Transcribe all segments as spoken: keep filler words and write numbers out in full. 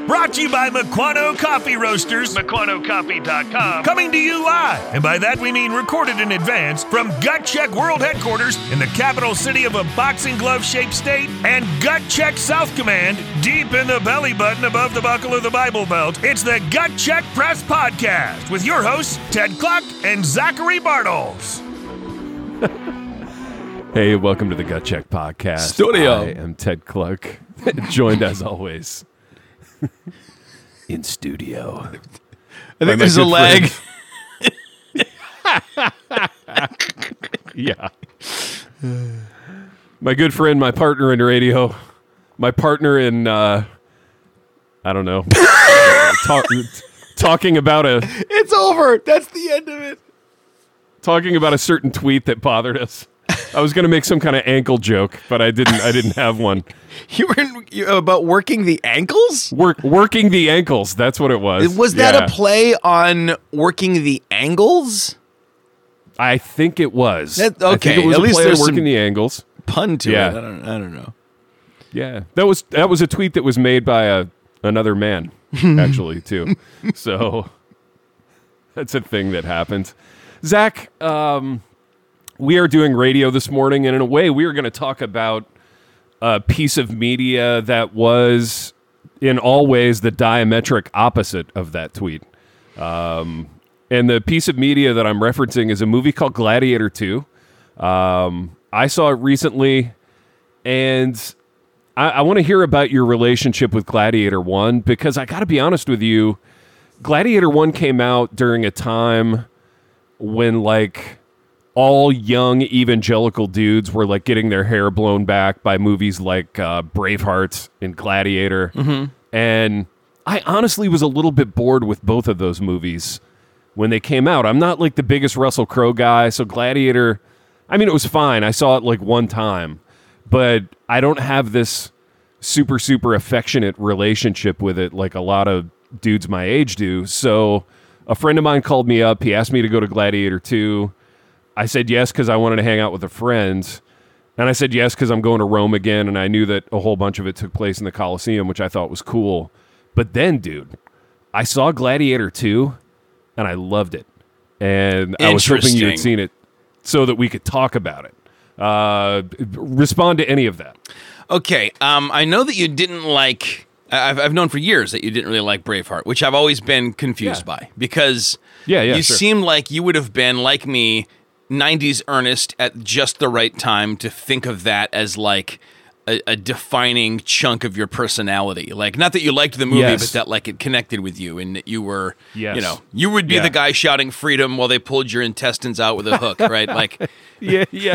Brought to you by Mequano Coffee Roasters, Mequano Coffee dot com. Coming to you live, and by that we mean recorded in advance, from Gut Check World Headquarters in the capital city of a boxing glove-shaped state, and Gut Check South Command, deep in the belly button above the buckle of the Bible Belt. It's the Gut Check Press Podcast with your hosts, Ted Kluck and Zachary Bartles. Hey, welcome to the Gut Check Podcast. Studio. I am Ted Kluck, joined as always in studio. I think there's a lag. Yeah. My good friend, my partner in radio, my partner in, uh, I don't know, talk, talking about a... It's over. That's the end of it. Talking about a certain tweet that bothered us. I was going to make some kind of ankle joke, but I didn't. I didn't have one. You were in, you, about working the ankles? Work, working the ankles. That's what it was. Was that yeah. a play on working the angles? I think it was. That, I okay, think it was at a least play on there's working some the angles. Pun to Yeah. it. I don't. I don't know. Yeah, that was that was a tweet that was made by a another man, actually, too. So that's a thing that happened. Zach, um, we are doing radio this morning, and in a way, we are going to talk about a piece of media that was, in all ways, the diametric opposite of that tweet. Um, and the piece of media that I'm referencing is a movie called Gladiator two. Um, I saw it recently, and I, I want to hear about your relationship with Gladiator one, because I got to be honest with you, Gladiator one came out during a time when, like, all young evangelical dudes were, like, getting their hair blown back by movies like uh, Braveheart and Gladiator. Mm-hmm. And I honestly was a little bit bored with both of those movies when they came out. I'm not, like, the biggest Russell Crowe guy, so Gladiator, I mean, it was fine. I saw it, like, one time. But I don't have this super, super affectionate relationship with it like a lot of dudes my age do. So a friend of mine called me up. He asked me to go to Gladiator two. I said yes because I wanted to hang out with a friend. And I said yes because I'm going to Rome again, and I knew that a whole bunch of it took place in the Colosseum, which I thought was cool. But then, dude, I saw Gladiator two, and I loved it. And I was hoping you had seen it so that we could talk about it. Uh, respond to any of that. Okay. Um, I know that you didn't like... I've, I've known for years that you didn't really like Braveheart, which I've always been confused Yeah. by, because Yeah, yeah, you sure. seemed like you would have been, like me, nineties earnest at just the right time to think of that as like a, a defining chunk of your personality. Like, not that you liked the movie, Yes. but that like it connected with you, and that you were, Yes. you know, you would be Yeah. the guy shouting freedom while they pulled your intestines out with a hook, right? Like, Yeah, yeah.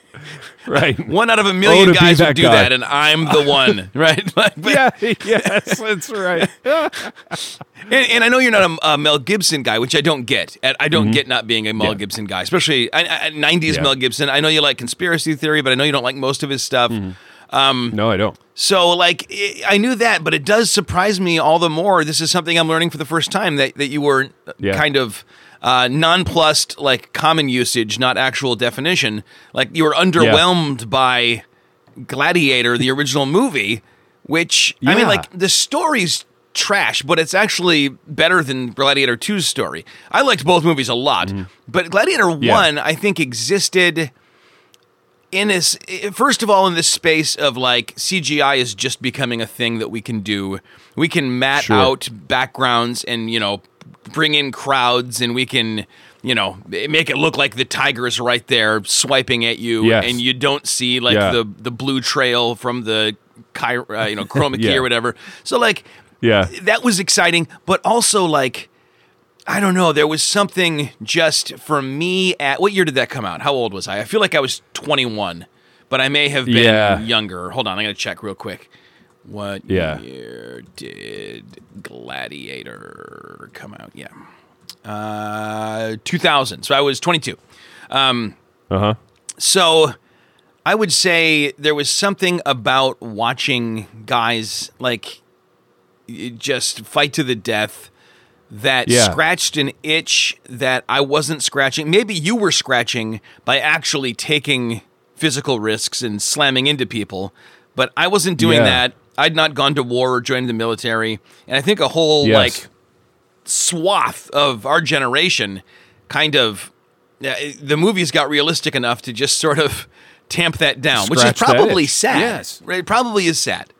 Right. one out of a Oh, million to be guys that would do guy. that, and I'm the one, right? Like, but- Yeah, yes, that's right. And, and I know you're not a, a Mel Gibson guy, which I don't get. And I don't get not being a Mel Yeah. Gibson guy, especially I, I, nineties Yeah. Mel Gibson. I know you like conspiracy theory, but I know you don't like most of his stuff. No, I don't. So, like, I I knew that, but it does surprise me all the more. This is something I'm learning for the first time, that, that you were Yeah. kind of uh, nonplussed, like common usage, not actual definition. Like, you were underwhelmed by Gladiator, the original movie, which, I mean, Yeah. like, the story's trash, but it's actually better than Gladiator two's story. I liked both movies a lot, but Gladiator Yeah. one, I think, existed in this, first of all, in this space of like C G I is just becoming a thing that we can do. We can mat Sure. out backgrounds and, you know, bring in crowds, and we can, you know, make it look like the tiger's right there swiping at you, Yes. and you don't see like Yeah. the the blue trail from the chi- uh, you know chroma key Yeah. or whatever. So like Yeah. that was exciting, but also like, I don't know, there was something just for me at, what year did that come out? How old was I? I feel like I was twenty-one, but I may have been Yeah. younger. Hold on, I gotta check real quick. What Yeah. year did Gladiator come out? Yeah. Uh, two thousand. So I was twenty-two. Uh-huh. So I would say there was something about watching guys like just fight to the death that Yeah. scratched an itch that I wasn't scratching. Maybe you were scratching by actually taking physical risks and slamming into people, but I wasn't doing Yeah. that. I'd not gone to war or joined the military, and I think a whole Yes. like swath of our generation kind of uh, the movies got realistic enough to just sort of tamp that down, which is Scratch that probably itch. sad. Yes. Right? It probably is sad.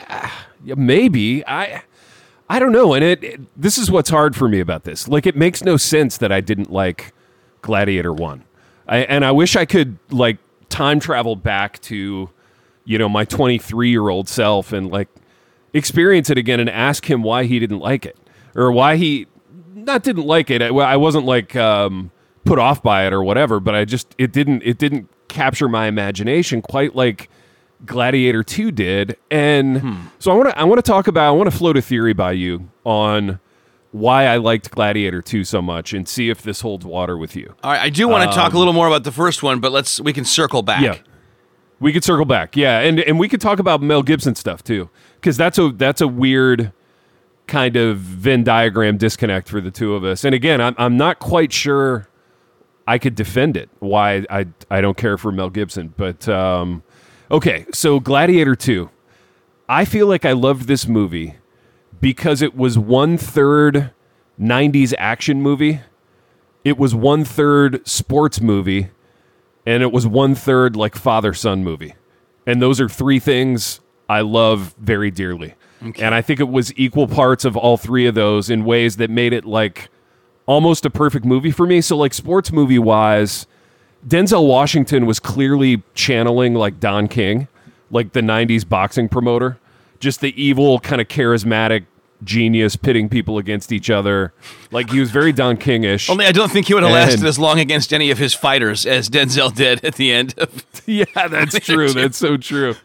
Yeah, maybe. I I don't know. And it, it this is what's hard for me about this. Like, it makes no sense that I didn't like Gladiator one. I, and I wish I could, like, time travel back to, you know, my twenty-three-year-old self and, like, experience it again and ask him why he didn't like it. Or why he, not didn't like it. I, I wasn't, like, um, put off by it or whatever, but I just, it didn't, it didn't capture my imagination quite like Gladiator two did. And hmm. so I want to I want to talk about I want to float a theory by you on why I liked Gladiator two so much and see if this holds water with you. All right, I do want to um, talk a little more about the first one, but let's we can circle back. Yeah. We could circle back. Yeah, and and we could talk about Mel Gibson stuff too, cuz that's a that's a weird kind of Venn diagram disconnect for the two of us. And again, I'm I'm not quite sure I could defend it why I I don't care for Mel Gibson, but um okay, so Gladiator two. I feel like I loved this movie because it was one-third nineties action movie, it was one-third sports movie, and it was one-third like father-son movie. And those are three things I love very dearly. Okay. And I think it was equal parts of all three of those in ways that made it like almost a perfect movie for me. So like sports movie-wise, Denzel Washington was clearly channeling like Don King, like the nineties boxing promoter, just the evil kind of charismatic genius pitting people against each other. Like he was very Don King-ish. Only I don't think he would have and, lasted as long against any of his fighters as Denzel did at the end. Of yeah, that's true. That's so true.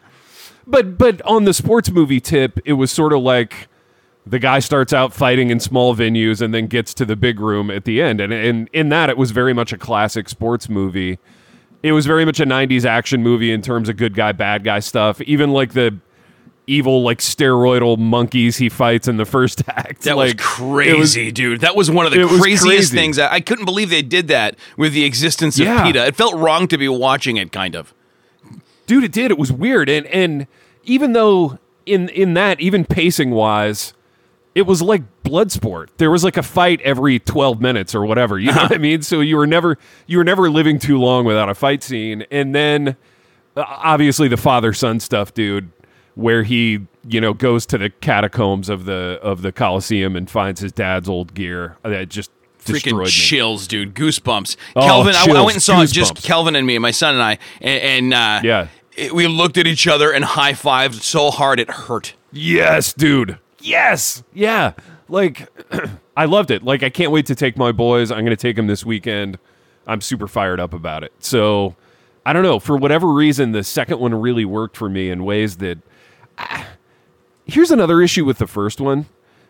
But but on the sports movie tip, it was sort of like the guy starts out fighting in small venues and then gets to the big room at the end. And, and in that, it was very much a classic sports movie. It was very much a nineties action movie in terms of good guy, bad guy stuff. Even like the evil, like steroidal monkeys he fights in the first act. That like, was crazy, was, dude. That was one of the craziest crazy. things. I, I couldn't believe they did that with the existence of yeah. PETA. It felt wrong to be watching it, kind of. Dude, it did. It was weird. And and even though in in that, even pacing-wise, it was like blood sport. There was like a fight every twelve minutes or whatever. You know what I mean? So you were never you were never living too long without a fight scene. And then uh, obviously the father-son stuff, dude, where he, you know, goes to the catacombs of the of the Coliseum and finds his dad's old gear. That just freaking me. chills, dude. Goosebumps. Oh, Kelvin, chills, I, I went and saw goosebumps. it, just Kelvin and me, my son and I, and, and uh, yeah. it, we looked at each other and high-fived so hard it hurt. Yes, dude. Yes. Yeah. Like, I loved it. Like, I can't wait to take my boys. I'm going to take them this weekend. I'm super fired up about it. So, I don't know. For whatever reason, the second one really worked for me in ways that... Uh, here's another issue with the first one.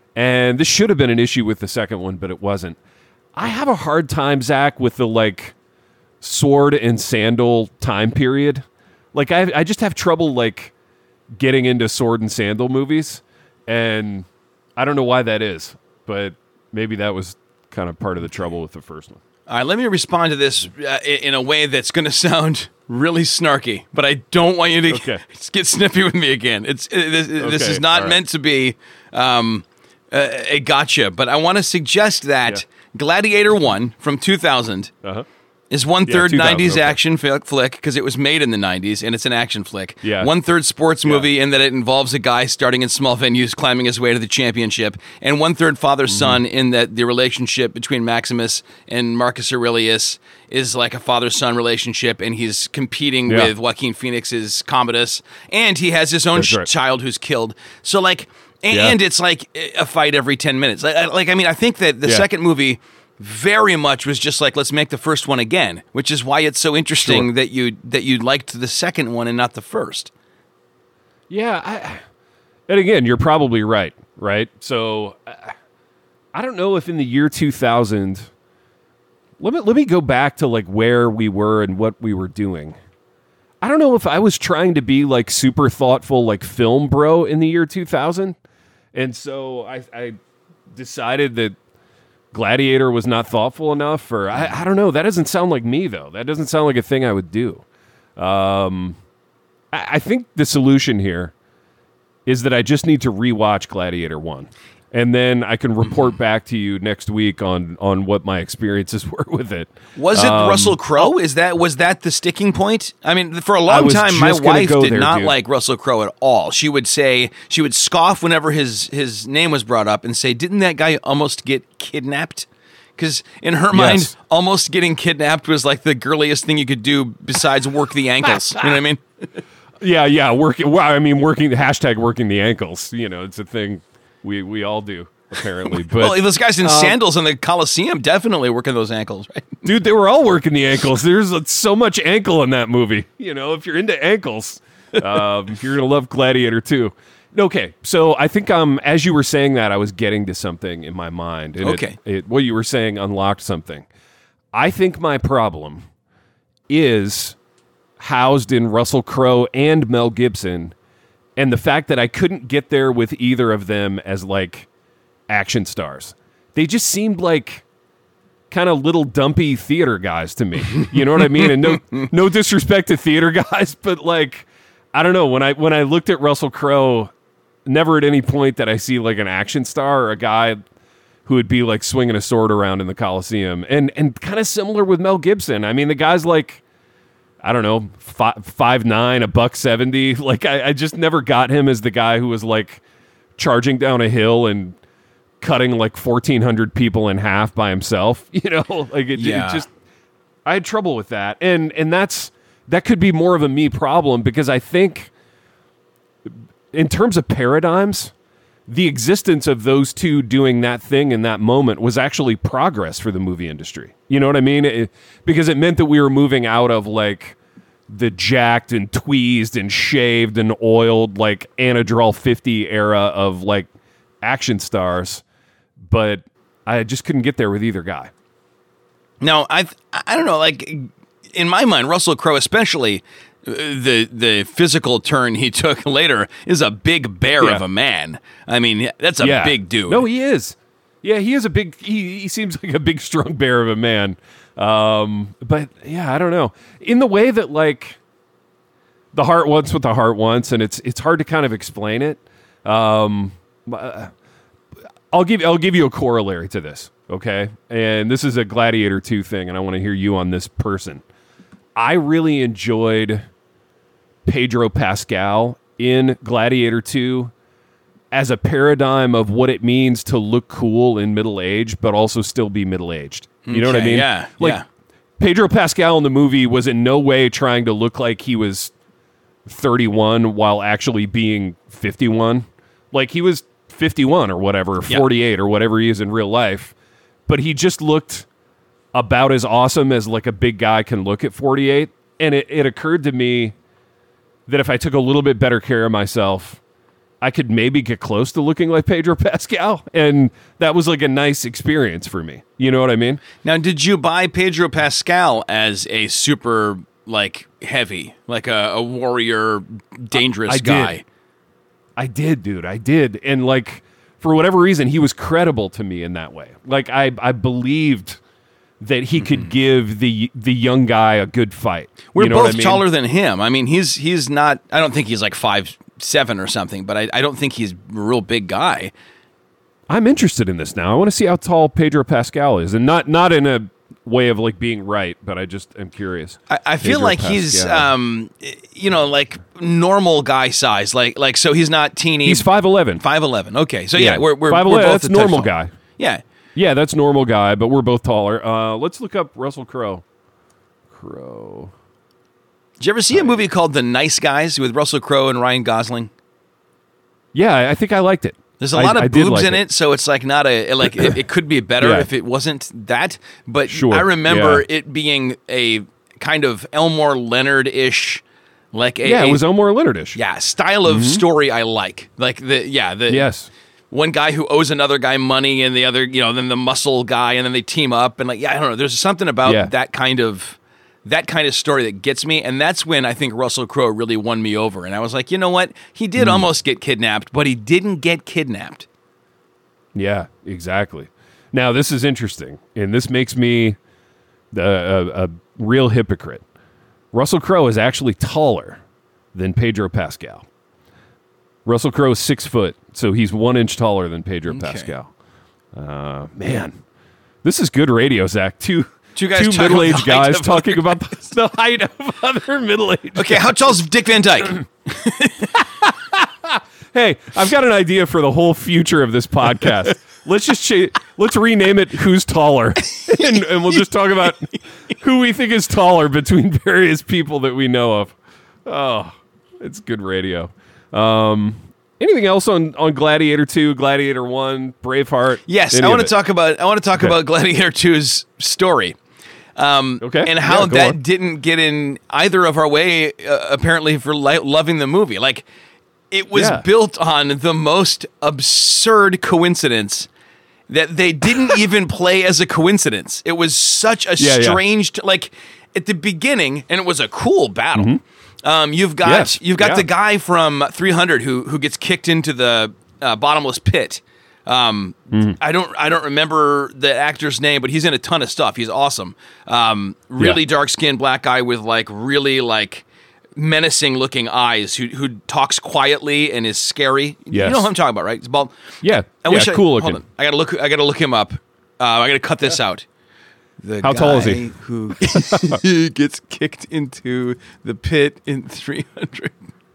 And this should have been an issue with the second one, but it wasn't. I have a hard time, Zach, with the, like, sword and sandal time period. Like, I, I just have trouble, like, getting into sword and sandal movies. And... I don't know why that is, but maybe that was kind of part of the trouble with the first one. All right, let me respond to this uh, in a way that's going to sound really snarky, but I don't want you to okay. get, get snippy with me again. It's it, this, okay. this is not right. meant to be um, a, a gotcha, but I want to suggest that yeah. Gladiator one from two thousand uh-huh. is one-third yeah, nineties okay. action flick because it was made in the nineties, and it's an action flick. Yeah. One-third sports movie yeah. in that it involves a guy starting in small venues, climbing his way to the championship, and one-third father-son mm-hmm. in that the relationship between Maximus and Marcus Aurelius is like a father-son relationship, and he's competing yeah. with Joaquin Phoenix's Commodus, and he has his own sh- right. child who's killed. So, like, and, yeah. and it's like a fight every ten minutes. Like, like I mean, I think that the yeah. second movie... very much was just like, let's make the first one again, which is why it's so interesting sure. that you that you liked the second one and not the first. Yeah, I, and again, you're probably right, right? So I, I don't know if in the year two thousand, let me let me go back to like where we were and what we were doing. I don't know if I was trying to be like super thoughtful, like film bro in the year two thousand, and so I, I decided that Gladiator was not thoughtful enough, or I, I don't know. That doesn't sound like me, though. That doesn't sound like a thing I would do. Um, I, I think the solution here is that I just need to rewatch Gladiator one. And then I can report back to you next week on, on what my experiences were with it. Was it um, Russell Crowe? Is that was that the sticking point? I mean, for a long time, my wife did there, not dude. like Russell Crowe at all. She would say she would scoff whenever his his name was brought up and say, "Didn't that guy almost get kidnapped?" Because in her mind, Yes. almost getting kidnapped was like the girliest thing you could do besides work the ankles. You know what I mean? Yeah, yeah. Working. Well, I mean, working. Hashtag working the ankles. You know, it's a thing we we all do apparently. But Well, those guys in um, sandals in the Coliseum definitely working those ankles, right? dude, they were all working the ankles. There's uh, so much ankle in that movie. You know, if you're into ankles, um, you're gonna love Gladiator too. Okay, so I think um, as you were saying that, I was getting to something in my mind. And Okay. it, it, what you were saying unlocked something. I think my problem is housed in Russell Crowe and Mel Gibson, and the fact that I couldn't get there with either of them as like action stars. They just seemed like kind of little dumpy theater guys to me. You know what I mean? And no no disrespect to theater guys, but like I don't know, when I when I looked at Russell Crowe, never at any point that I see like an action star or a guy who would be like swinging a sword around in the Coliseum. And and kind of similar with Mel Gibson. I mean, the guy's like, I don't know, five, five nine, a buck seventy. Like I, I just never got him as the guy who was like charging down a hill and cutting like fourteen hundred people in half by himself. You know, like it, Yeah. it just, I had trouble with that. And and that's, that could be more of a me problem because I think in terms of paradigms, the existence of those two doing that thing in that moment was actually progress for the movie industry. You know what I mean? It, because it meant that we were moving out of like the jacked and tweezed and shaved and oiled like Anadrol fifty era of like action stars, but I just couldn't get there with either guy. Now, I I don't know, like in my mind, Russell Crowe especially, uh, the the physical turn he took later is a big bear Yeah. of a man. I mean, that's a Yeah. big dude. No, he is. Yeah, he is a big. He, he seems like a big, strong bear of a man. Um, but yeah, I don't know. In the way that like the heart wants what the heart wants, and it's it's hard to kind of explain it. Um, uh, I'll give I'll give you a corollary to this, okay? And this is a Gladiator two thing, and I want to hear you on this person. I really enjoyed Pedro Pascal in Gladiator two as a paradigm of what it means to look cool in middle age, but also still be middle aged. You know what I Okay, mean? yeah, Like yeah. Pedro Pascal in the movie was in no way trying to look like he was thirty-one while actually being fifty-one. Like he was fifty-one or whatever, or Yeah. forty-eight or whatever he is in real life. But he just looked about as awesome as like a big guy can look at forty-eight. And it, it occurred to me that if I took a little bit better care of myself, I could maybe get close to looking like Pedro Pascal. And that was like a nice experience for me. You know what I mean? Now, did you buy Pedro Pascal as a super like heavy, like a, a warrior, dangerous I- I did. guy? I did, dude. I did. And like, for whatever reason, he was credible to me in that way. Like I, I believed that he could give the the young guy a good fight. We're You know both what I mean? taller than him. I mean, he's he's not. I don't think he's like five seven or something, but I, I don't think he's a real big guy. I'm interested in this now. I want to see how tall Pedro Pascal is, and not not in a way of like being right, but I just am curious. I, I feel Pedro like he's, Pascal. um, you know, like normal guy size. Like like so he's not teeny. He's five eleven. five eleven. Okay, so yeah, we're we're, five we're eleven. both That's a touch normal taller. guy. Yeah. Yeah, that's normal guy, but we're both taller. Uh, let's look up Russell Crowe. Crowe. Did you ever see a movie called The Nice Guys with Russell Crowe and Ryan Gosling? Yeah, I think I liked it. There's a I- lot of I did boobs like in it. so it's like not a like it, it could be better Yeah. if it wasn't that. But Sure, I remember yeah. it being a kind of Elmore Leonard ish, like a Yeah, a- it was Elmore Leonard-ish. yeah style of story I like. Like the yeah the Yes. one guy who owes another guy money and the other, you know, then the muscle guy, and then they team up, and like, yeah, I don't know. There's something about Yeah. that kind of that kind of story that gets me, and that's when I think Russell Crowe really won me over. And I was like, you know what? He did Hmm. almost get kidnapped, but he didn't get kidnapped. Yeah, exactly. Now, this is interesting, and this makes me a, a, a real hypocrite. Russell Crowe is actually taller than Pedro Pascal. Russell Crowe is six foot, so he's one inch taller than Pedro Okay. Pascal. Uh, man, this is good radio, Zach. Two Two guys two talking middle aged about the height guys of talking other about the, the height of other middle aged. Okay, how tall is Dick Van Dyke? Hey, I've got an idea for the whole future of this podcast. Let's just cha- let's rename it "Who's Taller," and, and we'll just talk about who we think is taller between various people that we know of. Oh, it's good radio. Um, anything else on, on Gladiator two, Gladiator one, Braveheart? Yes, Any I want of to it? talk about I want to talk Okay. about Gladiator two's story. Um, Okay. and how Yeah, go that on. didn't get in either of our way, uh, apparently, for li- loving the movie. Like, it was Yeah. built on the most absurd coincidence that they didn't even play as a coincidence. It was such a Yeah, yeah. strange, like, at the beginning, and it was a cool battle. Um, you've got Yes, you've got yeah. the guy from three hundred who who gets kicked into the uh, bottomless pit. Um, Mm-hmm. I don't I don't remember the actor's name, but he's in a ton of stuff. He's awesome. Um, really Yeah. dark skinned black guy with like really like menacing looking eyes who who talks quietly and is scary. You Yes. know who I'm talking about, right? It's bald. Yeah, I yeah, wish I, cool hold looking. on. I gotta look. I gotta look him up. Uh, I gotta cut this out. The How tall is he? guy Who gets kicked into the pit in three hundred.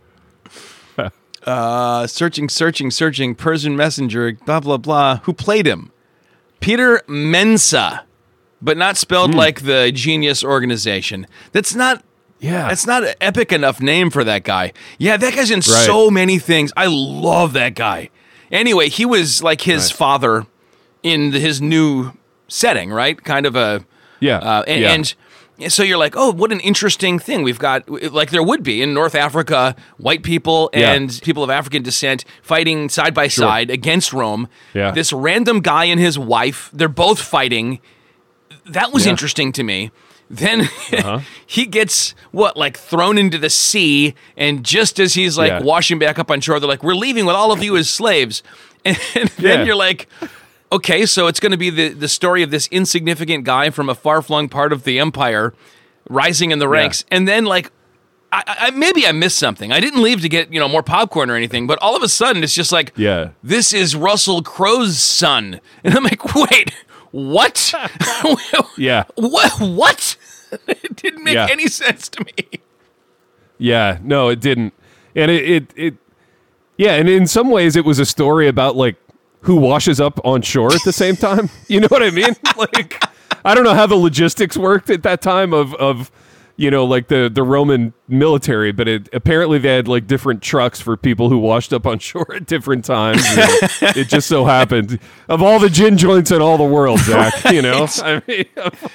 uh, searching, searching, searching. Persian messenger. Blah blah blah. Who played him? Peter Mensa, but not spelled Hmm. like the Genius organization. That's not. Yeah, That's not an epic enough name for that guy. Yeah, that guy's in so many things. I love that guy. Anyway, he was like his Nice. father in the, his new setting, right? Kind of a yeah, uh, and, yeah. and so you're like, oh, what an interesting thing we've got. Like there would be in North Africa, white people Yeah. and people of African descent fighting side by side against Rome. Yeah. This random guy and his wife, they're both fighting. That was Yeah. interesting to me. Then Uh-huh. he gets what like thrown into the sea, and just as he's like Yeah. washing back up on shore, they're like, "We're leaving with all of you as slaves." And then Yeah. you're like, "Okay, so it's going to be the the story of this insignificant guy from a far flung part of the empire rising in the ranks." And then like, I, I maybe I missed something. I didn't leave to get you know more popcorn or anything, but all of a sudden it's just like, Yeah. this is Russell Crowe's son," and I'm like, "Wait, what? Yeah. What? What?" It didn't make Yeah. any sense to me. Yeah, no, it didn't. And it, it, it, yeah, and in some ways it was a story about like who washes up on shore at the same time. You know what I mean? Like, I don't know how the logistics worked at that time of, of, you know, like the, the Roman military, but it apparently they had like different trucks for people who washed up on shore at different times. And it just so happened of all the gin joints in all the world, Zach, you know, I mean,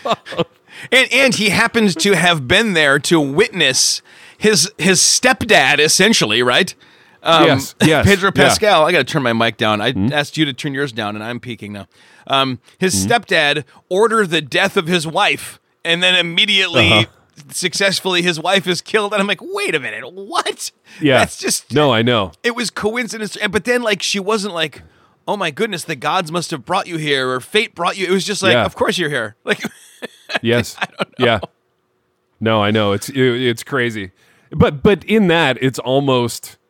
And and he happens to have been there to witness his his stepdad, essentially, right? Um, Yes, yes, Pedro yeah. Pascal. I got to turn my mic down. I asked you to turn yours down, and I'm peeking now. Um, his stepdad ordered the death of his wife, and then immediately, Uh-huh. successfully, his wife is killed. And I'm like, wait a minute, what? yeah, That's just no, I know. it was coincidence. And but then like she wasn't like, oh my goodness, the gods must have brought you here, or fate brought you. It was just like, Yeah. of course you're here. Like, Yes. Yeah. No, I know it's it, it's crazy, but but in that it's almost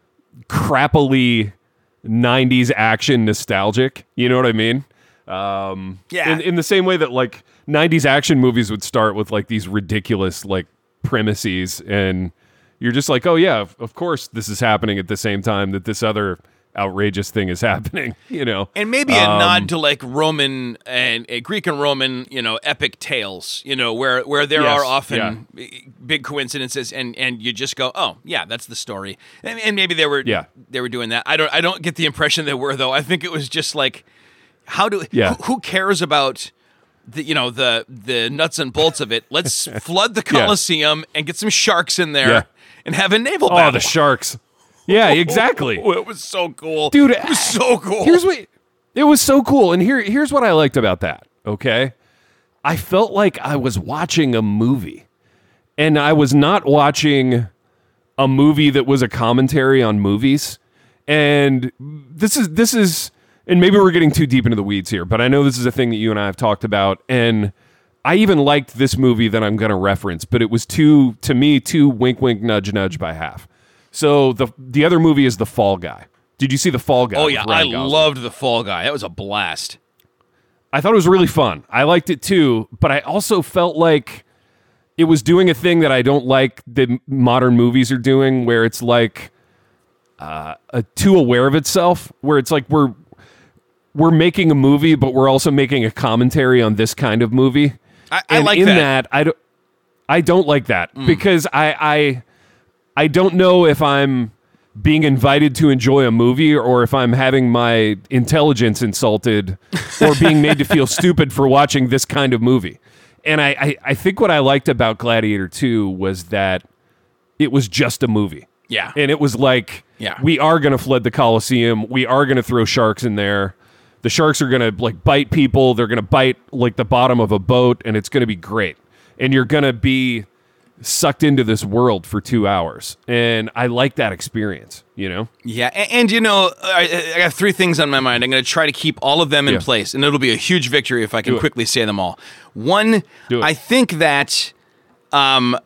crappily nineties action nostalgic. You know what I mean? Um, Yeah. In, in the same way that like nineties action movies would start with like these ridiculous like premises, and you're just like, oh yeah, of, of course this is happening at the same time that this other outrageous thing is happening. You know, and maybe a Um, nod to like Roman and uh, Greek and Roman, you know, epic tales, you know, where where there Yes, are often b- big coincidences, and and you just go, oh yeah, that's the story, and, and maybe they were Yeah. they were doing that. I don't I don't get the impression they were though. I think it was just like, how do Yeah. who, who cares about the you know the the nuts and bolts of it? Let's flood the Colosseum and get some sharks in there Yeah. and have a naval oh, battle. the sharks. Yeah, exactly. Oh, it was so cool, Dude, It was so cool. Here's what it was so cool, and here here's what I liked about that. Okay, I felt like I was watching a movie, and I was not watching a movie that was a commentary on movies. And this is this is, and maybe we're getting too deep into the weeds here, but I know this is a thing that you and I have talked about, and I even liked this movie that I'm going to reference, but it was too to me too wink wink nudge nudge by half. So the the other movie is The Fall Guy. Did you see The Fall Guy? Oh with yeah, Ryan I Gosling? loved The Fall Guy. That was a blast. I thought it was really fun. I liked it too, but I also felt like it was doing a thing that I don't like that modern movies are doing, where it's like uh, a, too aware of itself, where it's like we're we're making a movie, but we're also making a commentary on this kind of movie. I, I and like in that. that. I don't. I don't like that mm. because I, I I don't know if I'm being invited to enjoy a movie or if I'm having my intelligence insulted or being made to feel stupid for watching this kind of movie. And I, I, I think what I liked about Gladiator two was that it was just a movie. Yeah. And it was like, yeah. we are going to flood the Coliseum. We are going to throw sharks in there. The sharks are going to like bite people. They're going to bite like the bottom of a boat, and it's going to be great. And you're going to be sucked into this world for two hours. And I like that experience, you know? Yeah, and, and you know, I, I have three things on my mind. I'm going to try to keep all of them in Yeah. place, and it'll be a huge victory if I can Do it. quickly say them all. One, Do it. I think that um,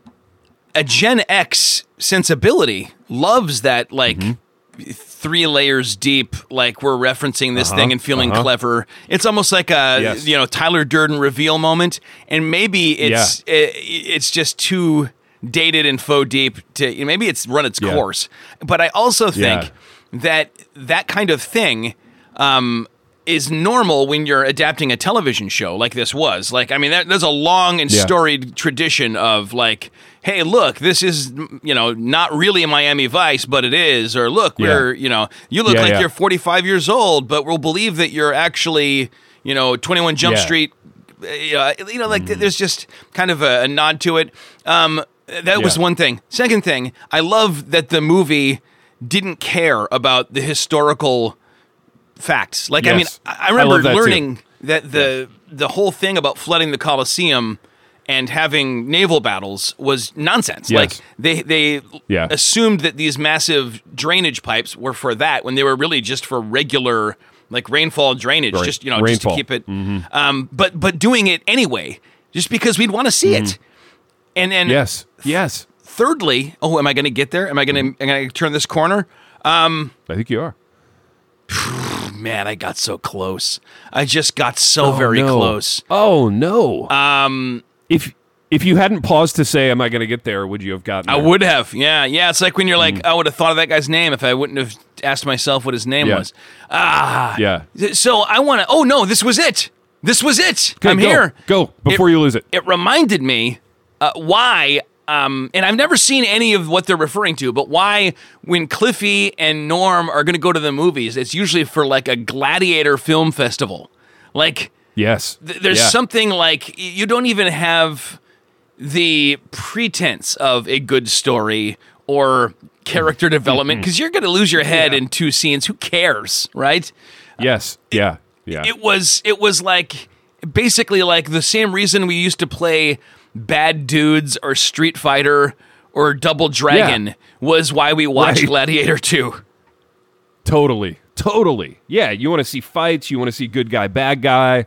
a Gen X sensibility loves that, like, Mm-hmm. three layers deep, like we're referencing this Uh-huh, thing and feeling uh-huh. clever. It's almost like a Yes. you know Tyler Durden reveal moment, and maybe it's it, it's just too dated and faux deep to you know, maybe it's run its Yeah. course. But I also think Yeah. that that kind of thing um, is normal when you're adapting a television show like this was. Like, I mean, that, there's a long and Yeah. storied tradition of like, hey, look, this is, you know, not really Miami Vice, but it is. Or look, Yeah. we're, you know, you look Yeah, like yeah. you're forty-five years old, but we'll believe that you're actually, you know, twenty-one Jump Yeah. Street. Uh, you know, like there's just kind of a, a nod to it. Um, that was Yeah. one thing. Second thing, I love that the movie didn't care about the historical facts. Like, I mean, Yes. I I I remember love that too. learning that the the whole thing about flooding the Colosseum and having naval battles was nonsense. Yes. Like they they Yeah. assumed that these massive drainage pipes were for that when they were really just for regular like rainfall drainage, Right. just you know, Rainfall. just to keep it. Um, but but doing it anyway, just because we'd want to see it. And and Yes. Yes. thirdly, oh, am I going to get there? Am I going to am I going to turn this corner? I think you are. Man, I got so close. I just got so very no. close. Oh no. Um if if you hadn't paused to say, am I going to get there, would you have gotten I there? would have. Yeah, yeah. It's like when you're like, I would have thought of that guy's name if I wouldn't have asked myself what his name Yeah. was. Ah. Yeah. So I want to. Oh no, this was it. This was it. Okay, I'm go. here. Go before It- you lose it. It reminded me uh, why. Um, and I've never seen any of what they're referring to, but why when Cliffy and Norm are going to go to the movies, it's usually for like a gladiator film festival. Like, Yes. th- there's Yeah. something like y- you don't even have the pretense of a good story or character development because you're going to lose your head Yeah. in two scenes. Who cares, right? Yes. Yeah. Yeah. It was it was like basically like the same reason we used to play Bad Dudes or Street Fighter or Double Dragon Yeah. was why we watched Right. Gladiator two. Totally. Totally. Yeah, you want to see fights, you want to see good guy, bad guy.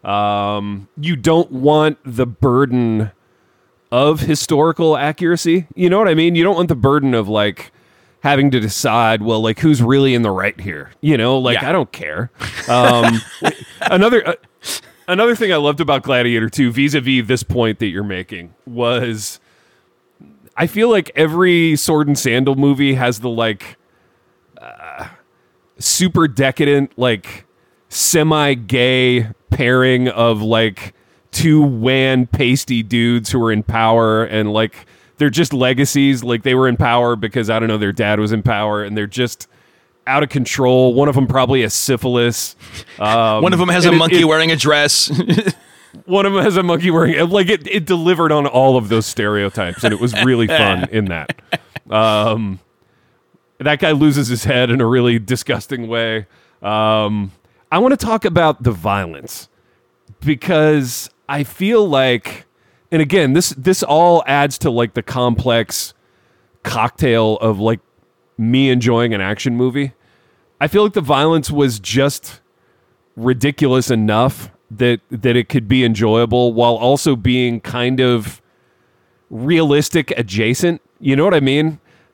Um, you don't want the burden of historical accuracy. You know what I mean? You don't want the burden of like having to decide, well, like who's really in the right here. You know, like Yeah. I don't care. Um, another uh, another thing I loved about Gladiator two, vis-a-vis this point that you're making, was I feel like every sword and sandal movie has the like uh, super decadent, like semi-gay pairing of like two wan pasty dudes who are in power, and like they're just legacies. Like they were in power because I don't know, their dad was in power, and they're just out of control. One of them probably has syphilis. Um, One of them has a and it- monkey it- wearing a dress. One of them has a monkey wearing like it. It delivered on all of those stereotypes, and it was really fun in that. Um, that guy loses his head in a really disgusting way. Um, I want to talk about the violence because I feel like, and again, this this all adds to like the complex cocktail of like me enjoying an action movie. I feel like the violence was just ridiculous enough that that it could be enjoyable while also being kind of realistic adjacent. You know what I mean?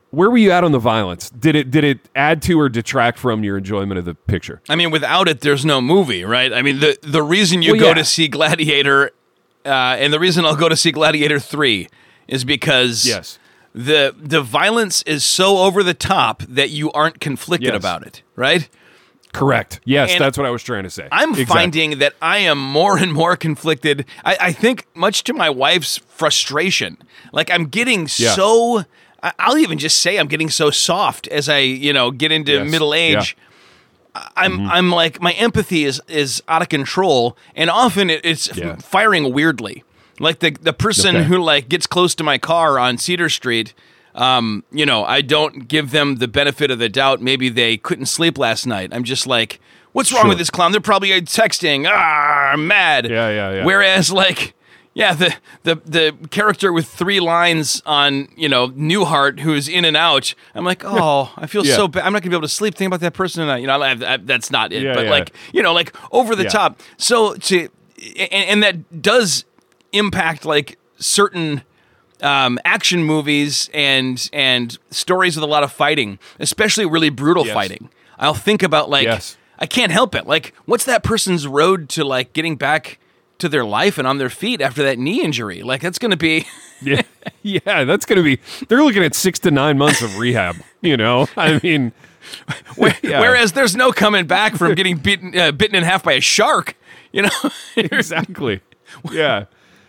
where were you at on the violence? Did it did it add to or detract from your enjoyment of the picture? I mean, without it, there's no movie, right? I mean, the the reason you Well, go yeah. to see Gladiator, uh, and the reason I'll go to see Gladiator three is because Yes. the the violence is so over the top that you aren't conflicted Yes. about it, right? Correct. Yes, And that's what I was trying to say. I'm Exactly. finding that I am more and more conflicted. I, I think much to my wife's frustration. Like I'm getting Yeah. so. I- I'll even just say I'm getting so soft as I, you know, get into Yes. middle age. I'm I'm like my empathy is is out of control, and often it, it's Yeah. f- firing weirdly. Like the the person Okay. who like gets close to my car on Cedar Street. Um, you know, I don't give them the benefit of the doubt. Maybe they couldn't sleep last night. I'm just like, what's wrong Sure. with this clown? They're probably uh, texting. Ah, I'm mad. Yeah, yeah, yeah. Whereas, like, yeah, the the the character with three lines on, you know, Newhart who's in and out. I'm like, oh, I feel Yeah. so bad. I'm not gonna be able to sleep. Think about that person tonight. You know, I, I, that's not it. Yeah, but yeah. like, you know, like over the Yeah. top. So to and, and that does impact like certain um, action movies and and stories with a lot of fighting, especially really brutal Yes. fighting. I'll think about like Yes. I can't help it. Like, what's that person's road to like getting back to their life and on their feet after that knee injury? Like, that's going to be. Yeah, yeah, that's going to be. They're looking at six to nine months of rehab. You know, I mean, yeah. Whereas there's no coming back from getting bitten uh, bitten in half by a shark. You know. exactly. Yeah.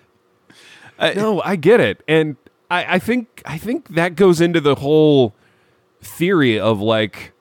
no, I get it, and I, I think I think that goes into the whole theory of like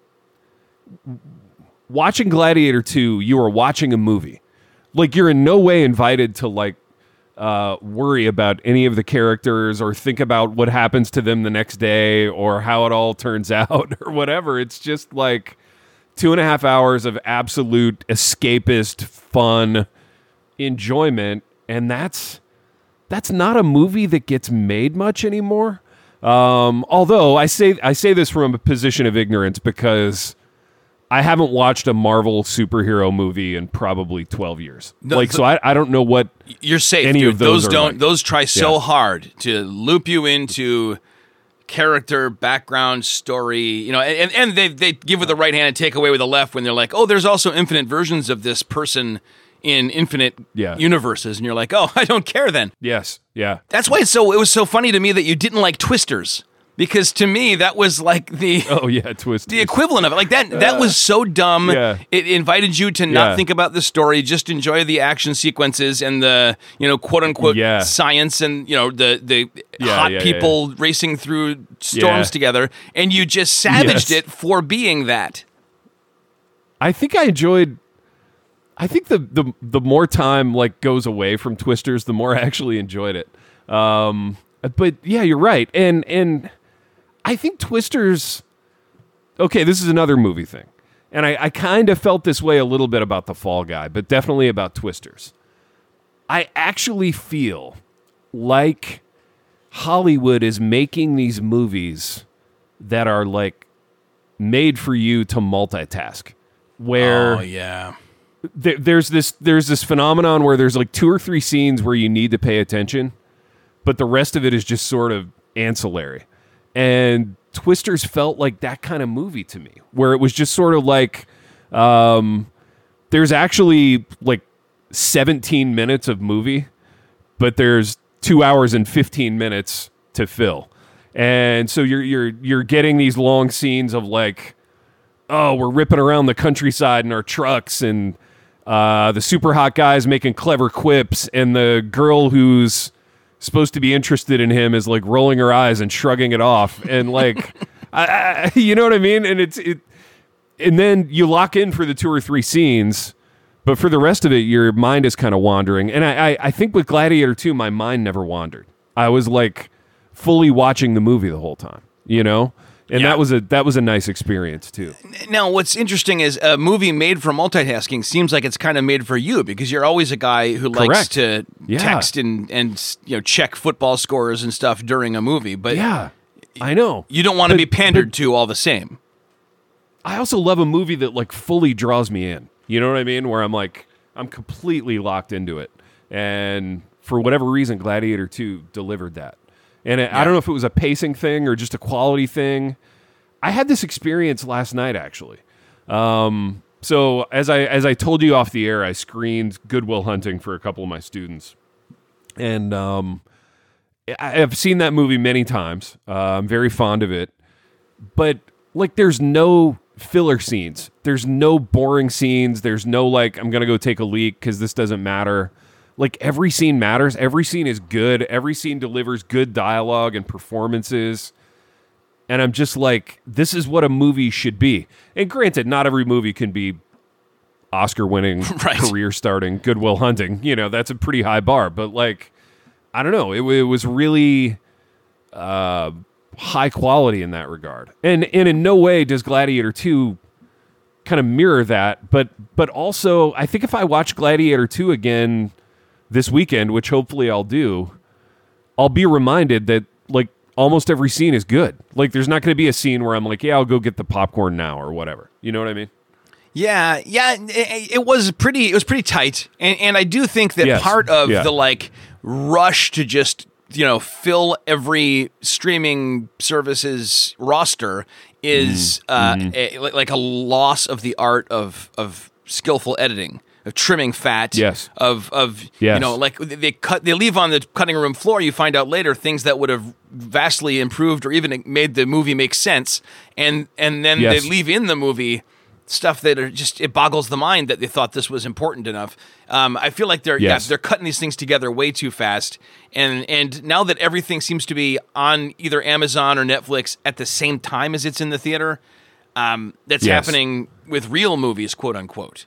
watching Gladiator two. You are watching a movie, like you're in no way invited to like uh, worry about any of the characters or think about what happens to them the next day or how it all turns out or whatever. It's just like two and a half hours of absolute escapist fun enjoyment, and that's. That's not a movie that gets made much anymore. Um, although I say I say this from a position of ignorance because I haven't watched a Marvel superhero movie in probably twelve years. No, like, the- so I, I don't know what You're safe, any dude. of those are don't. like. Those try so Yeah. hard to loop you into character, background, story. You know, and and they they give with the right hand and take away with the left when they're like, oh, there's also infinite versions of this person in infinite Yeah. universes, and you're like, oh, I don't care then. Yes, yeah. That's why it's so. It was so funny to me that you didn't like Twisters, because to me that was like the Oh yeah, twist. the equivalent of it. Like that. That was so dumb. Yeah. It invited you to not Yeah. think about the story, just enjoy the action sequences and the you know quote unquote Yeah. science and you know the the Yeah, hot yeah, yeah, people racing through storms Yeah. together, and you just savaged Yes. it for being that. I think I enjoyed. I think the, the the more time like goes away from Twisters, the more I actually enjoyed it. Um, but yeah, you're right, and and I think Twisters. Okay, this is another movie thing, and I, I kind of felt this way a little bit about The Fall Guy, but definitely about Twisters. I actually feel like Hollywood is making these movies that are like made for you to multitask, where Oh yeah. there, there's this there's this phenomenon where there's like two or three scenes where you need to pay attention, but the rest of it is just sort of ancillary. And Twisters felt like that kind of movie to me, where it was just sort of like um, there's actually like seventeen minutes of movie, but there's two hours and fifteen minutes to fill. And so you're you're you're getting these long scenes of like, oh, we're ripping around the countryside in our trucks, and uh, the super hot guy's making clever quips, and the girl who's supposed to be interested in him is like rolling her eyes and shrugging it off, and like, I, I, you know what I mean? And it's it, and then you lock in for the two or three scenes, but for the rest of it, your mind is kind of wandering. And I, I, I think with Gladiator two, my mind never wandered. I was like fully watching the movie the whole time, you know. And Yeah. that was a that was a nice experience too. Now, what's interesting is a movie made for multitasking seems like it's kind of made for you because you're always a guy who likes Correct. to Yeah. text and and you know check football scores and stuff during a movie, but Yeah, I know. you don't want to But- be pandered but to all the same. I also love a movie that like fully draws me in. You know what I mean? Where I'm like I'm completely locked into it, and for whatever reason, Gladiator two delivered that. And it, Yeah. I don't know if it was a pacing thing or just a quality thing. I had this experience last night, actually. Um, so as I as I told you off the air, I screened Good Will Hunting for a couple of my students, and um, I have seen that movie many times. Uh, I'm very fond of it, but like, there's no filler scenes. There's no boring scenes. There's no like, I'm gonna go take a leak because this doesn't matter. Like, every scene matters. Every scene is good. Every scene delivers good dialogue and performances. And I'm just like, this is what a movie should be. And granted, not every movie can be Oscar-winning, Right. career-starting Good Will Hunting. You know, that's a pretty high bar. But, like, I don't know. It, it was really uh, high quality in that regard. And, and in no way does Gladiator two kind of mirror that. But, but also, I think if I watch Gladiator two again this weekend, which hopefully I'll do, I'll be reminded that, like, almost every scene is good. Like, there's not going to be a scene where I'm like, yeah, I'll go get the popcorn now or whatever. You know what I mean? Yeah, yeah, it, it was pretty. It was pretty tight, and and I do think that Yes, part of yeah. the like rush to just you know fill every streaming services roster is Mm-hmm. uh, a, like a loss of the art of of skillful editing, of trimming fat. Yes. Of of you Yes. know like they cut they leave on the cutting room floor. You find out later things that would have vastly improved or even made the movie make sense, and and then Yes. they leave in the movie stuff that are just, it boggles the mind that they thought this was important enough. Um, I feel like they're Yes. yeah, they're cutting these things together way too fast, and and now that everything seems to be on either Amazon or Netflix at the same time as it's in the theater, um, that's Yes. happening with real movies, quote unquote.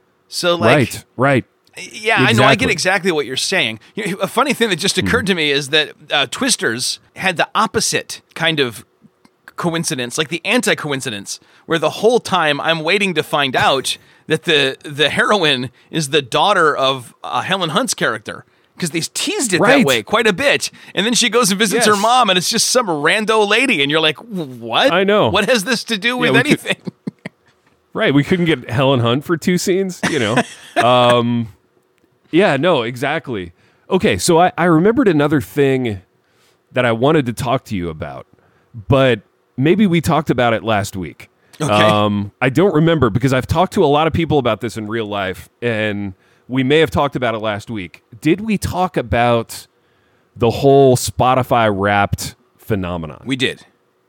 So like, Right, right. yeah, I know. I get Exactly. exactly what you're saying. You know, a funny thing that just occurred to me is that uh, Twisters had the opposite kind of coincidence, like the anti-coincidence, where the whole time I'm waiting to find out that the the heroine is the daughter of uh, Helen Hunt's character, because they teased it Right. that way quite a bit, and then she goes and visits Yes. her mom, and it's just some rando lady, and you're like, what? I know. What has this to do with we could- anything? Right, we couldn't get Helen Hunt for two scenes, you know. um, yeah, no, exactly. Okay, so I, I remembered another thing that I wanted to talk to you about, but maybe we talked about it last week. Okay. Um, I don't remember because I've talked to a lot of people about this in real life, and we may have talked about it last week. Did we talk about the whole Spotify Wrapped phenomenon? We did.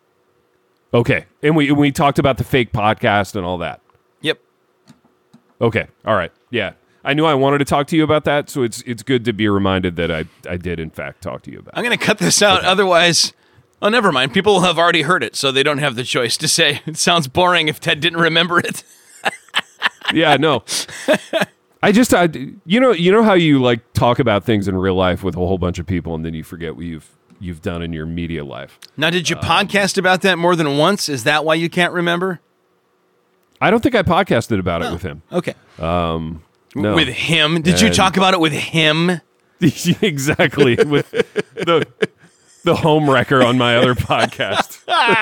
Okay, and we we talked about the fake podcast and all that. Yep. Okay, all right, yeah. I knew I wanted to talk to you about that, so it's it's good to be reminded that I, I did, in fact, talk to you about it. I'm going to cut this out. Otherwise, oh, never mind. People have already heard it, so they don't have the choice to say it sounds boring if Ted didn't remember it. Yeah, no. I just, I, you know, you know how you like talk about things in real life with a whole bunch of people, and then you forget what you've you've done in your media life. Now, did you podcast about that more than once? Is that why you can't remember? I don't think I podcasted about it with him. Okay. No. With him? Did you And- talk about it with him? Exactly, with the the home wrecker on my other podcast.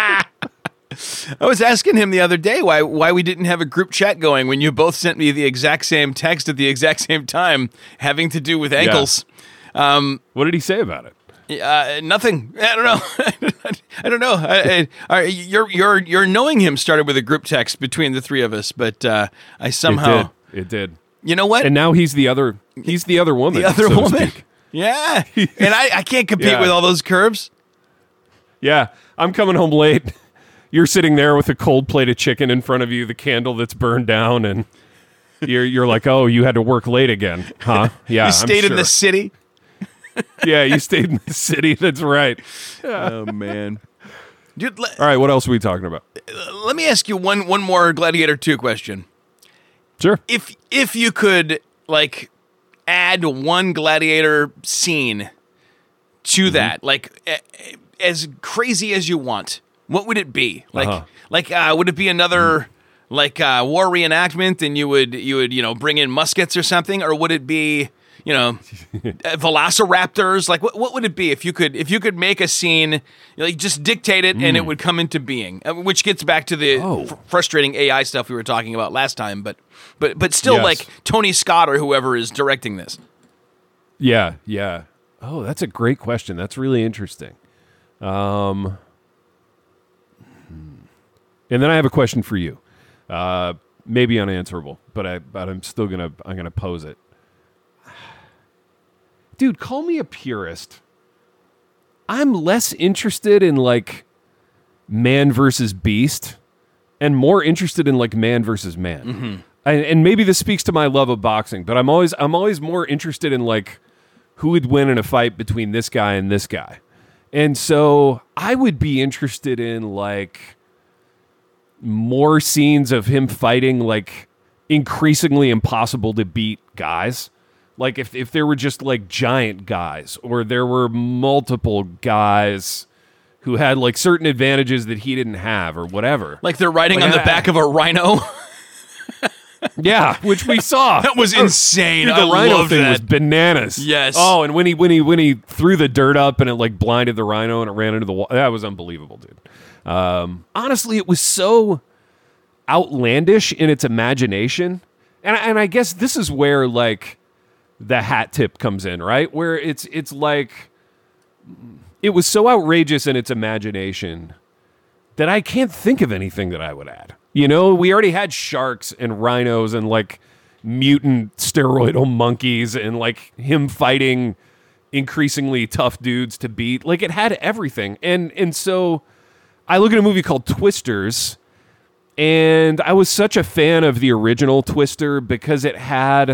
I was asking him the other day why why we didn't have a group chat going when you both sent me the exact same text at the exact same time, having to do with ankles. What did he say about it? Uh, nothing. I don't know. I don't know. I, I, I, your your your knowing him started with a group text between the three of us, but uh, I somehow, It did. It did. you know what? And now he's the other. He's the other woman. the other so to woman. speak. Yeah, and I, I can't compete Yeah. with all those curves. Yeah, I'm coming home late. You're sitting there with a cold plate of chicken in front of you, the candle that's burned down, and you're you're like, oh, you had to work late again, huh? Yeah, You stayed I'm in the sure. city. Yeah, you stayed in the city. That's right. Oh man, dude. Let, All right, what else are we talking about? let me ask you one one more Gladiator two question. Sure. If if you could like add one Gladiator scene to Mm-hmm. that, like a, as crazy as you want, what would it be? Like Uh-huh. like uh, would it be another like uh, war reenactment, and you would you would you know bring in muskets or something, or would it be you know uh, velociraptors? Like what what would it be if you could if you could make a scene, like just dictate it and it would come into being, uh, which gets back to the Mm. Oh. fr- frustrating A I stuff we were talking about last time, but but but still Yes. like Tony Scott or whoever is directing this. Yeah, yeah. Oh, that's a great question. That's really interesting. Um, and then I have a question for you. Uh, maybe unanswerable, but I but I'm still gonna I'm gonna pose it. Dude, call me a purist. I'm less interested in like man versus beast and more interested in like man versus man. Mm-hmm. And, and maybe this speaks to my love of boxing, but I'm always I'm always more interested in like who would win in a fight between this guy and this guy. And so I would be interested in like more scenes of him fighting like increasingly impossible to beat guys. Like if, if there were just like giant guys or there were multiple guys who had like certain advantages that he didn't have or whatever. Like they're riding like on the I, back of a rhino. Yeah, which we saw. That was insane. Dude, the I rhino love thing that. was bananas. Yes. Oh, and when he when he when he threw the dirt up and it like blinded the rhino and it ran into the wall, that was unbelievable, dude. Um, honestly, it was so outlandish in its imagination, and and I guess this is where like the hat tip comes in, right? Where it's it's like it was so outrageous in its imagination that I can't think of anything that I would add. You know, we already had sharks and rhinos and like mutant steroidal monkeys and like him fighting increasingly tough dudes to beat. Like it had everything. And and so I look at a movie called Twisters, and I was such a fan of the original Twister because it had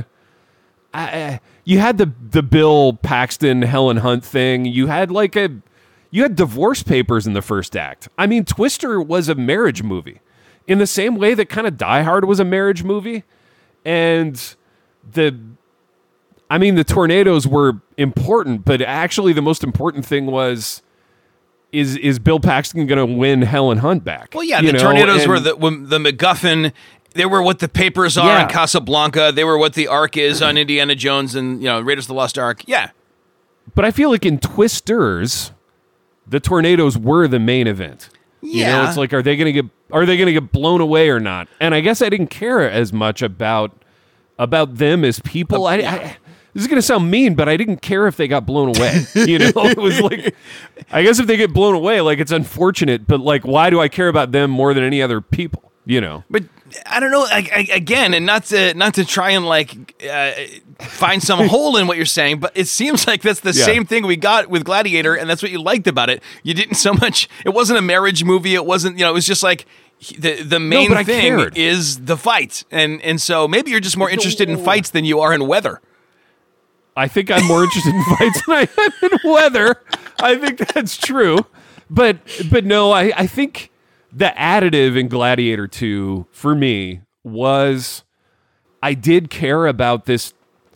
I, you had the the Bill Paxton Helen Hunt thing. You had like a you had divorce papers in the first act. I mean, Twister was a marriage movie in the same way that kind of Die Hard was a marriage movie. And the I mean, the tornadoes were important, but actually the most important thing was is is Bill Paxton going to win Helen Hunt back? Well, yeah, you the know? tornadoes and, were the the MacGuffin. They were what the papers are Yeah. in Casablanca. They were what the Ark is on Indiana Jones and, you know, Raiders of the Lost Ark. Yeah. But I feel like in Twisters, the tornadoes were the main event. You know, Yeah. it's like, are they going to get are they going to get blown away or not? And I guess I didn't care as much about about them as people. I, I this is going to sound mean, but I didn't care if they got blown away. You know, it was like, I guess if they get blown away, like it's unfortunate, but like, why do I care about them more than any other people? You know, But I don't know. I, I, again, and not to not to try and like uh, find some hole in what you're saying, but it seems like that's the Yeah. same thing we got with Gladiator, and that's what you liked about it. You didn't so much. It wasn't a marriage movie. It wasn't. You know, it was just like the the main but I thing cared. is the fight, and and so maybe you're just more interested in fights than you are in weather. I think I'm more interested in fights than I am in weather. I think that's true. But but no, I, I think the additive in Gladiator two for me was I did care about this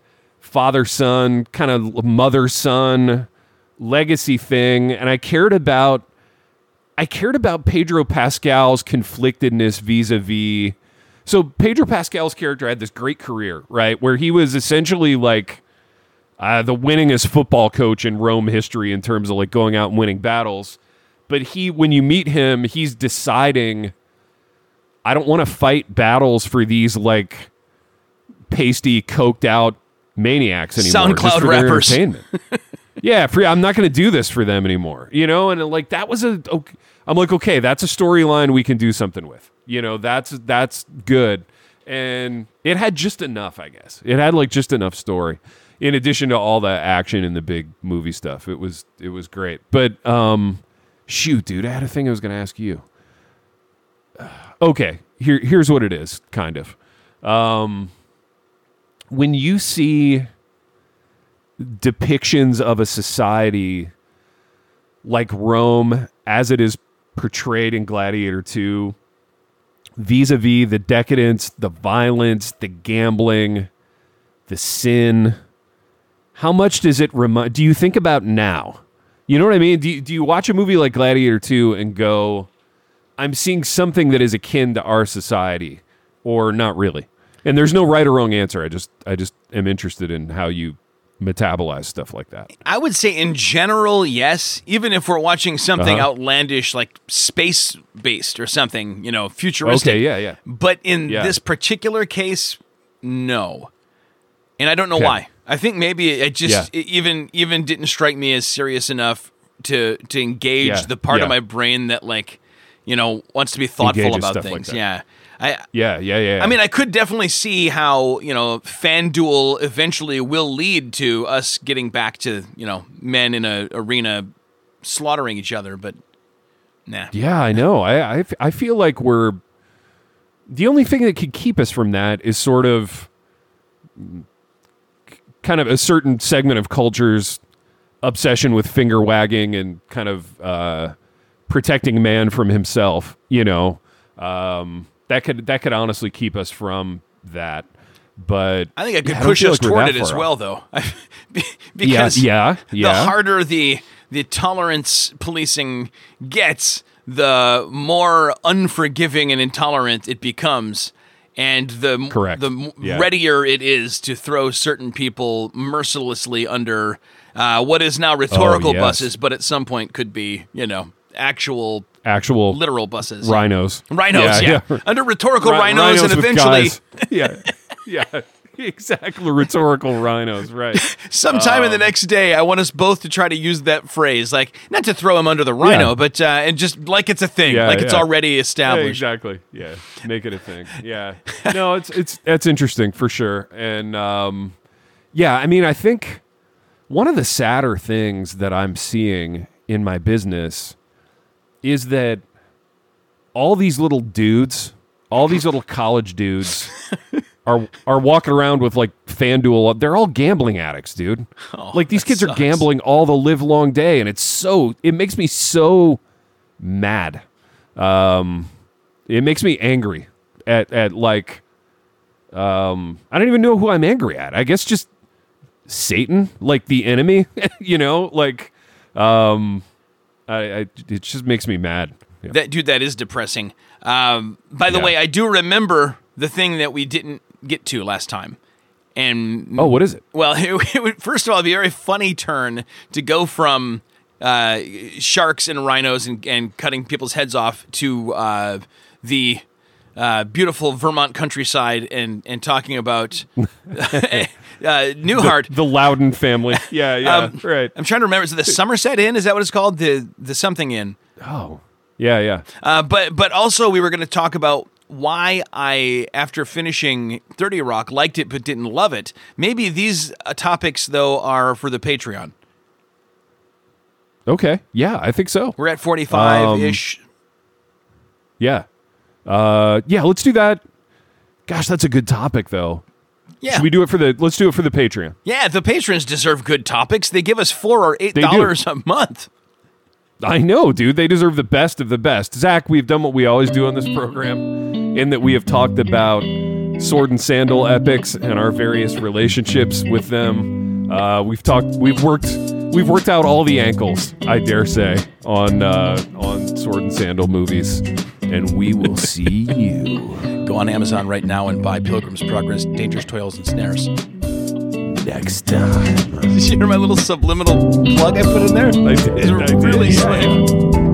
father-son, kind of mother-son legacy thing, and I cared about I cared about Pedro Pascal's conflictedness vis-a-vis. So Pedro Pascal's character had this great career, right? Where he was essentially like Uh, the winningest football coach in Rome history in terms of like going out and winning battles. But he, when you meet him, he's deciding, I don't want to fight battles for these like pasty, coked out maniacs anymore. SoundCloud just for their rappers. entertainment. Yeah, for, I'm not going to do this for them anymore. You know, and like that was a. Okay, I'm like, okay, that's a storyline we can do something with. You know, that's that's good, and it had just enough, I guess. It had like just enough story. In addition to all the action and the big movie stuff, it was it was great. But um, shoot, dude, I had a thing I was going to ask you. Okay, here here's what it is, kind of. Um, when you see depictions of a society like Rome as it is portrayed in Gladiator two, vis-a-vis the decadence, the violence, the gambling, the sin. How much does it remind? Do you think about now? You know what I mean? Do you, do you watch a movie like Gladiator two and go, I'm seeing something that is akin to our society, or not really? And there's no right or wrong answer. I just I just am interested in how you metabolize stuff like that. I would say in general, yes. Even if we're watching something Uh-huh. outlandish, like space based or something, you know, futuristic. Okay, yeah, yeah. But in Yeah. this particular case, no. And I don't know Okay. why. I think maybe it just Yeah. it even even didn't strike me as serious enough to to engage Yeah, the part yeah. of my brain that like, you know, wants to be thoughtful Engages about stuff like things. that. yeah. I Yeah, yeah, yeah. I mean, I could definitely see how, you know, FanDuel eventually will lead to us getting back to, you know, men in a arena slaughtering each other, but nah. yeah, I know. I, I, f- I feel like we're the only thing that could keep us from that is sort of mm, kind of a certain segment of culture's obsession with finger wagging and kind of uh, protecting man from himself. You know, um, that could that could honestly keep us from that. But I think it could yeah, I don't push feel us like we're toward that it as far well, off. though. because yeah, yeah, yeah. the harder the the tolerance policing gets, the more unforgiving and intolerant it becomes, and the Correct. the m- Yeah. readier it is to throw certain people mercilessly under uh, what is now rhetorical Oh, yes. buses, but at some point could be, you know, actual Actual literal buses. rhinos. Rhinos, yeah. Under rhetorical Ri- rhinos, and with eventually guys. yeah, yeah, exactly. Rhetorical rhinos, right? sometime Um, in the next day, I want us both to try to use that phrase, like not to throw him under the rhino, Yeah. but uh, and just like it's a thing, Yeah, like it's yeah. already Yeah, established. exactly. Yeah, make it a thing. Yeah, no, it's it's that's interesting for sure. And um, yeah, I mean, I think one of the sadder things that I'm seeing in my business is that all these little dudes, all these little college dudes, are are walking around with like FanDuel. They're all gambling addicts, dude. like these that kids sucks. are gambling all the live long day, and it's so it makes me so mad. Um, it makes me angry at at like um, I don't even know who I'm angry at. I guess just Satan, like the enemy. you know, like um, I, I it just makes me mad. Yeah. That dude, that is depressing. Um, by the Yeah. way, I do remember the thing that we didn't get to last time, and Oh, what is it? well, it, it would first of all it'd be a very funny turn to go from uh, sharks and rhinos and, and cutting people's heads off to uh, the uh, beautiful Vermont countryside and and talking about uh, Newhart. The Loudon family. Yeah, yeah, Um, right. I'm trying to remember. Is it the Somerset Inn? Is that what it's called? The the something Inn. Oh, yeah, yeah. Uh, but but also we were going to talk about why I, after finishing thirty Rock, liked it but didn't love it. Maybe these uh, topics though are for the Patreon. Okay, yeah, I think so. We're at forty-five ish. Yeah, uh, yeah. Let's do that. Gosh, that's a good topic, though. yeah, Should we do it for the? Let's do it for the Patreon. yeah. The patrons deserve good topics. They give us four or eight They do. dollars a month. I know, dude. They deserve the best of the best. Zach, we've done what we always do on this program, in that we have talked about sword and sandal epics and our various relationships with them. Uh, we've talked. We've worked. We've worked out all the ankles, I dare say, on uh, on sword and sandal movies, and we will see you Go on Amazon right now and buy Pilgrim's Progress: Dangerous Toils and Snares. next time. Did you hear my little subliminal plug I put in there? I did. It's I did, really yeah, slick. yeah.